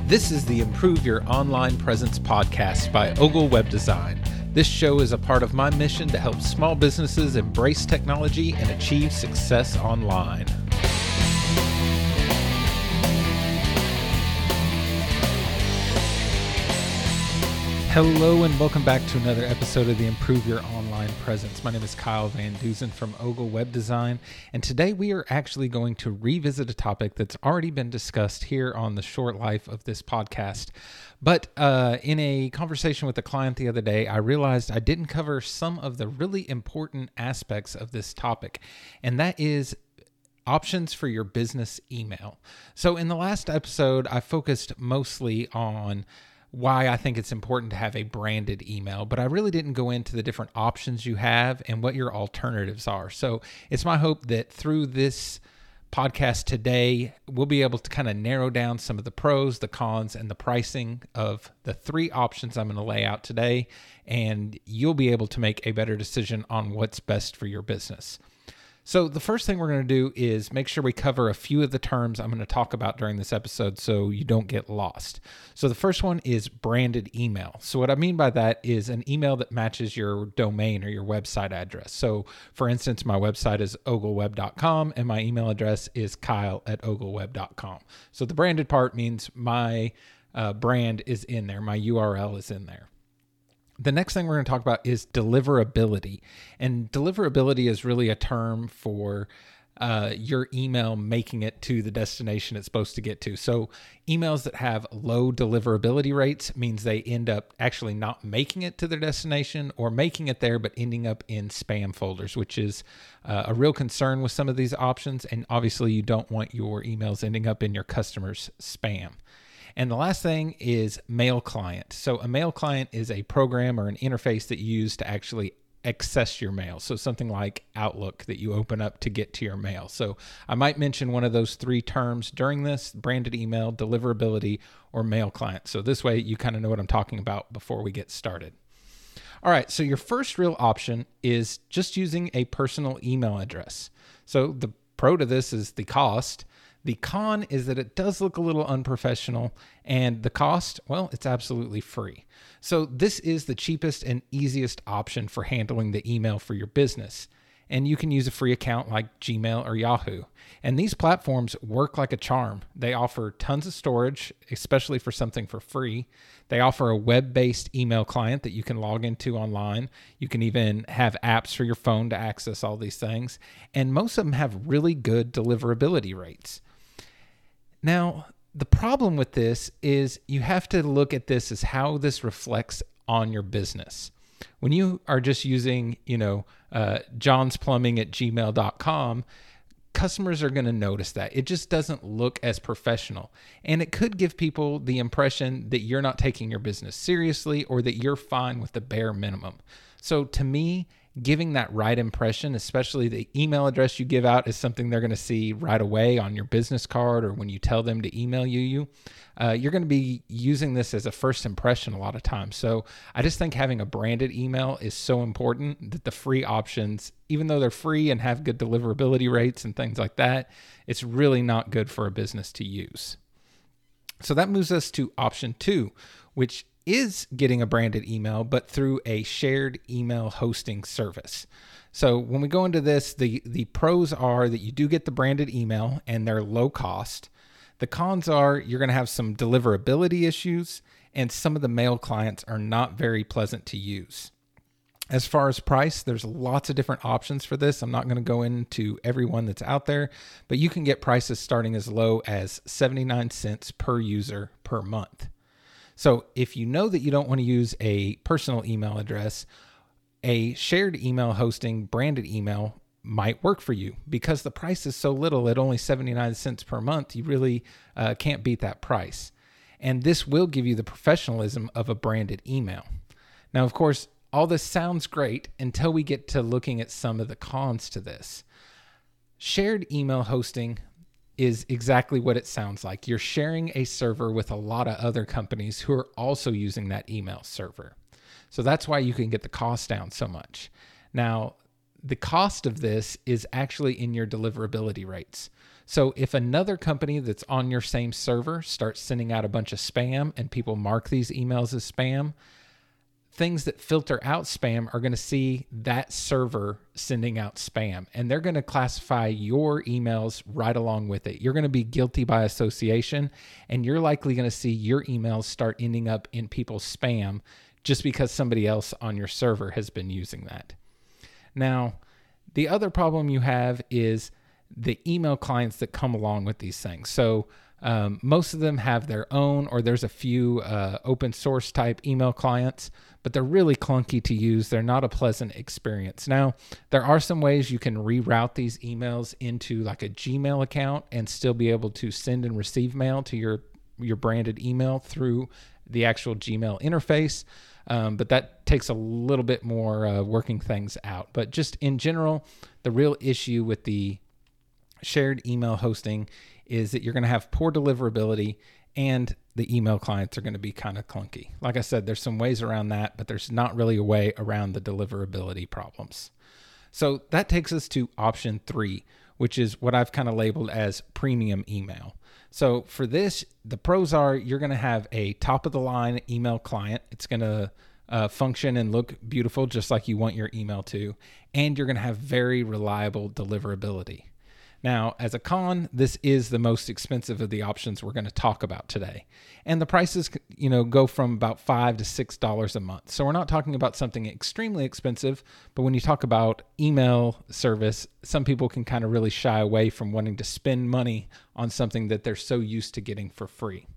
This is the Improve Your Online Presence podcast by Ogle Web Design. This show is a part of my mission to help small businesses embrace technology and achieve success online. Hello and welcome back to another episode of the Improve Your Online Presence. My name is Kyle Van Duzen from Ogle Web Design, and today we are actually going to revisit a topic that's already been discussed here on the short life of this podcast. But in a conversation with a client the other day, I realized I didn't cover some of the really important aspects of this topic, and that is options for your business email. So in the last episode, I focused mostly on why I think it's important to have a branded email, but I really didn't go into the different options you have and what your alternatives are. So it's my hope that through this podcast today, we'll be able to kind of narrow down some of the pros, the cons, and the pricing of the three options I'm going to lay out today, and you'll be able to make a better decision on what's best for your business. So the first thing we're going to do is make sure we cover a few of the terms I'm going to talk about during this episode so you don't get lost. So the first one is branded email. So what I mean by that is an email that matches your domain or your website address. So for instance, my website is ogleweb.com and my email address is kyle@ogleweb.com. So the branded part means my brand is in there. My URL is in there. The next thing we're going to talk about is deliverability. And deliverability is really a term for your email making it to the destination it's supposed to get to. So emails that have low deliverability rates means they end up actually not making it to their destination or making it there, but ending up in spam folders, which is a real concern with some of these options. And obviously you don't want your emails ending up in your customers' spam. And the last thing is mail client. So a mail client is a program or an interface that you use to actually access your mail. So something like Outlook that you open up to get to your mail. So I might mention one of those three terms during this: branded email, deliverability, or mail client. So this way you kind of know what I'm talking about before we get started. All right, so your first real option is just using a personal email address. So the pro to this is the cost. The con is that it does look a little unprofessional, and the cost, well, it's absolutely free. So this is the cheapest and easiest option for handling the email for your business. And you can use a free account like Gmail or Yahoo. And these platforms work like a charm. They offer tons of storage, especially for something for free. They offer a web-based email client that you can log into online. You can even have apps for your phone to access all these things. And most of them have really good deliverability rates. Now, the problem with this is you have to look at this as how this reflects on your business. When you are just using, johnsplumbing@gmail.com, customers are going to notice that. It just doesn't look as professional. And it could give people the impression that you're not taking your business seriously or that you're fine with the bare minimum. So to me, giving that right impression, especially the email address you give out, is something they're going to see right away on your business card or when you tell them to email you. You're going to be using this as a first impression a lot of times. So I just think having a branded email is so important that the free options, even though they're free and have good deliverability rates and things like that, it's really not good for a business to use. So that moves us to option 2, which is getting a branded email, but through a shared email hosting service. So when we go into this, the pros are that you do get the branded email and they're low cost. The cons are you're going to have some deliverability issues, and some of the mail clients are not very pleasant to use. As far as price, there's lots of different options for this. I'm not going to go into every one that's out there, but you can get prices starting as low as 79 cents per user per month. So if you know that you don't want to use a personal email address, a shared email hosting branded email might work for you because the price is so little at only 79 cents per month. You really can't beat that price. And this will give you the professionalism of a branded email. Now, of course, all this sounds great until we get to looking at some of the cons to this. Shared email hosting is exactly what it sounds like. You're sharing a server with a lot of other companies who are also using that email server. So that's why you can get the cost down so much. Now, the cost of this is actually in your deliverability rates. So if another company that's on your same server starts sending out a bunch of spam and people mark these emails as spam, things that filter out spam are going to see that server sending out spam, and they're going to classify your emails right along with it. You're going to be guilty by association, and you're likely going to see your emails start ending up in people's spam just because somebody else on your server has been using that. Now, the other problem you have is the email clients that come along with these things. So most of them have their own, or there's a few open source type email clients, but they're really clunky to use. They're not a pleasant experience. Now, there are some ways you can reroute these emails into like a Gmail account and still be able to send and receive mail to your branded email through the actual Gmail interface. But that takes a little bit more working things out. But just in general, the real issue with the shared email hosting is that you're going to have poor deliverability, and the email clients are going to be kind of clunky. Like I said, there's some ways around that, but there's not really a way around the deliverability problems. So that takes us to option 3, which is what I've kind of labeled as premium email. So for this, the pros are you're going to have a top-of-the-line email client. It's going to function and look beautiful just like you want your email to, and you're going to have very reliable deliverability. Now, as a con, this is the most expensive of the options we're going to talk about today. And the prices, go from about $5 to $6 a month. So we're not talking about something extremely expensive, but when you talk about email service, some people can kind of really shy away from wanting to spend money on something that they're so used to getting for free.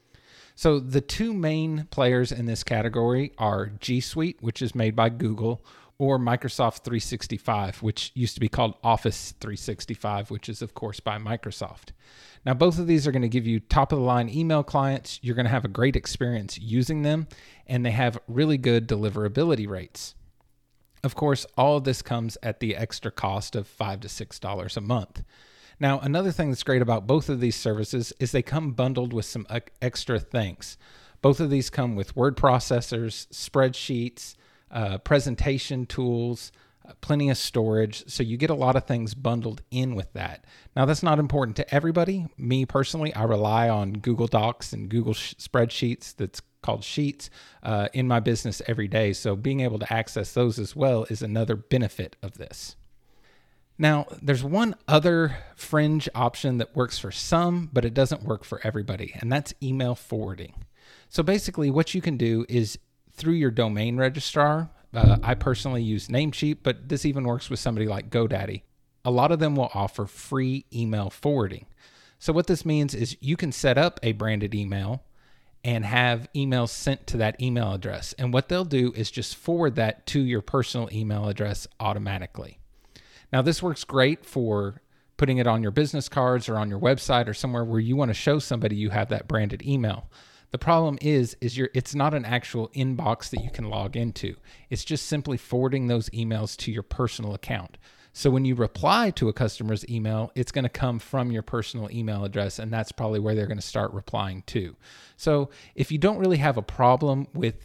So the two main players in this category are G Suite, which is made by Google, or Microsoft 365, which used to be called Office 365, which is, of course, by Microsoft. Now, both of these are going to give you top-of-the-line email clients. You're going to have a great experience using them, and they have really good deliverability rates. Of course, all of this comes at the extra cost of $5 to $6 a month. Now, another thing that's great about both of these services is they come bundled with some extra things. Both of these come with word processors, spreadsheets, presentation tools, plenty of storage. So you get a lot of things bundled in with that. Now, that's not important to everybody. Me personally, I rely on Google Docs and Google spreadsheets, that's called Sheets, in my business every day. So being able to access those as well is another benefit of this. Now, there's one other fringe option that works for some, but it doesn't work for everybody, and that's email forwarding. So basically what you can do is through your domain registrar. I personally use Namecheap, but this even works with somebody like GoDaddy. A lot of them will offer free email forwarding. So what this means is you can set up a branded email and have emails sent to that email address. And what they'll do is just forward that to your personal email address automatically. Now, this works great for putting it on your business cards or on your website or somewhere where you want to show somebody you have that branded email. The problem is it's not an actual inbox that you can log into. It's just simply forwarding those emails to your personal account. So when you reply to a customer's email, it's going to come from your personal email address, and that's probably where they're going to start replying to. So if you don't really have a problem with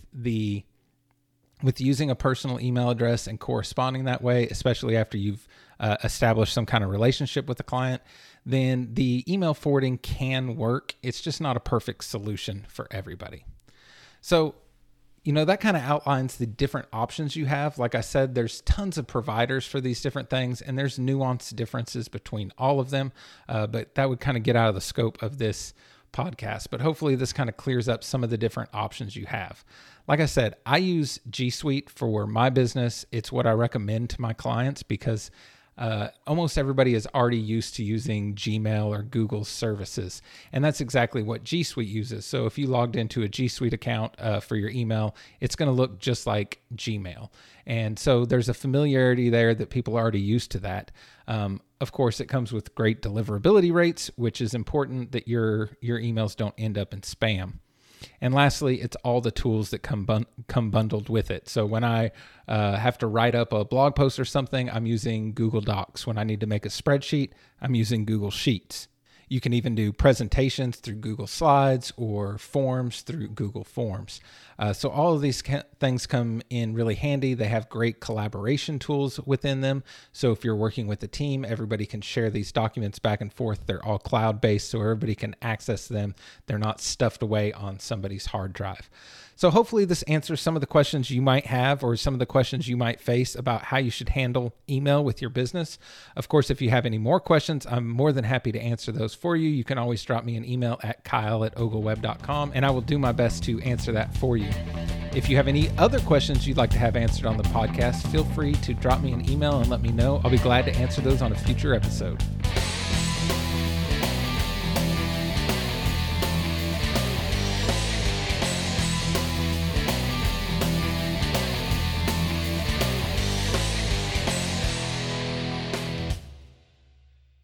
using a personal email address and corresponding that way, especially after you've established some kind of relationship with the client, then the email forwarding can work. It's just not a perfect solution for everybody. So, that kind of outlines the different options you have. Like I said, there's tons of providers for these different things, and there's nuanced differences between all of them, but that would kind of get out of the scope of this podcast. But hopefully this kind of clears up some of the different options you have. Like I said, I use G Suite for my business. It's what I recommend to my clients because almost everybody is already used to using Gmail or Google services. And that's exactly what G Suite uses. So if you logged into a G Suite account for your email, it's going to look just like Gmail. And so there's a familiarity there that people are already used to that. Of course, it comes with great deliverability rates, which is important that your emails don't end up in spam. And lastly, it's all the tools that come bundled with it. So when I have to write up a blog post or something, I'm using Google Docs. When I need to make a spreadsheet, I'm using Google Sheets. You can even do presentations through Google Slides or forms through Google Forms. So all of these things come in really handy. They have great collaboration tools within them. So if you're working with a team, everybody can share these documents back and forth. They're all cloud-based, so everybody can access them. They're not stuffed away on somebody's hard drive. So hopefully this answers some of the questions you might have or some of the questions you might face about how you should handle email with your business. Of course, if you have any more questions, I'm more than happy to answer those for you. You can always drop me an email at kyle@ogleweb.com, and I will do my best to answer that for you. If you have any other questions you'd like to have answered on the podcast, feel free to drop me an email and let me know. I'll be glad to answer those on a future episode.